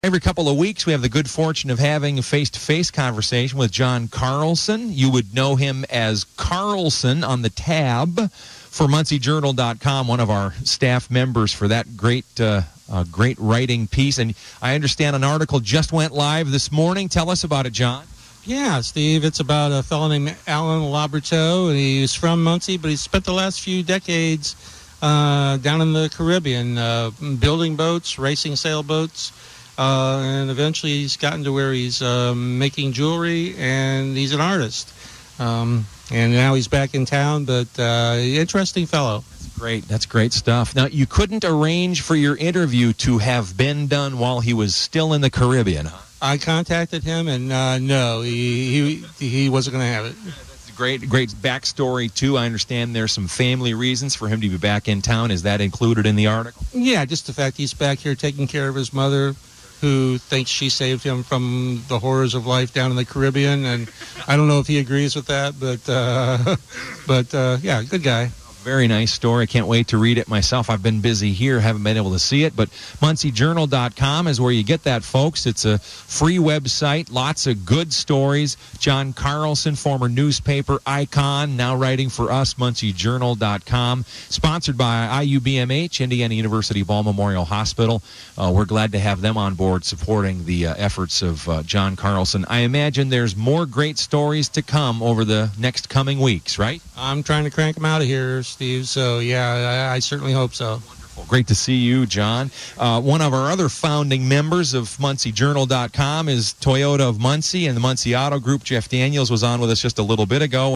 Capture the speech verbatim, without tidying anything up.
Every couple of weeks, we have the good fortune of having a face-to-face conversation with John Carlson. You would know him as Carlson on the tab for Muncie Journal dot com, one of our staff members for that great uh, uh, great writing piece. And I understand an article just went live this morning. Tell us about it, John. Yeah, Steve, it's about a fellow named Alan Laberteau, and he's from Muncie, but he spent the last few decades uh, down in the Caribbean, uh, building boats, racing sailboats. Uh, and eventually he's gotten to where he's um, making jewelry, and he's an artist. Um, and now he's back in town, but uh, interesting fellow. That's great. That's great stuff. Now, you couldn't arrange for your interview to have been done while he was still in the Caribbean, huh? I contacted him, and uh, no, he, he, he wasn't going to have it. That's a great, great backstory, too. I understand there's some family reasons for him to be back in town. Is that included in the article? Yeah, just the fact he's back here taking care of his mother, who thinks she saved him from the horrors of life down in the Caribbean, and I don't know if he agrees with that, but uh, but uh, yeah, good guy. Very nice story. Can't wait to read it myself. I've been busy here, haven't been able to see it, but Muncie Journal dot com is where you get that, folks. It's a free website, lots of good stories. John Carlson, former newspaper icon, now writing for us, Muncie Journal dot com. Sponsored by I U B M H, Indiana University Ball Memorial Hospital. Uh, we're glad to have them on board supporting the uh, efforts of uh, John Carlson. I imagine there's more great stories to come over the next coming weeks, right? I'm trying to crank them out of here, Steve, so yeah, I, I certainly hope so. Wonderful. Great to see you, John. Uh, one of our other founding members of Muncie Journal dot com is Toyota of Muncie and the Muncie Auto Group. Jeff Daniels was on with us just a little bit ago.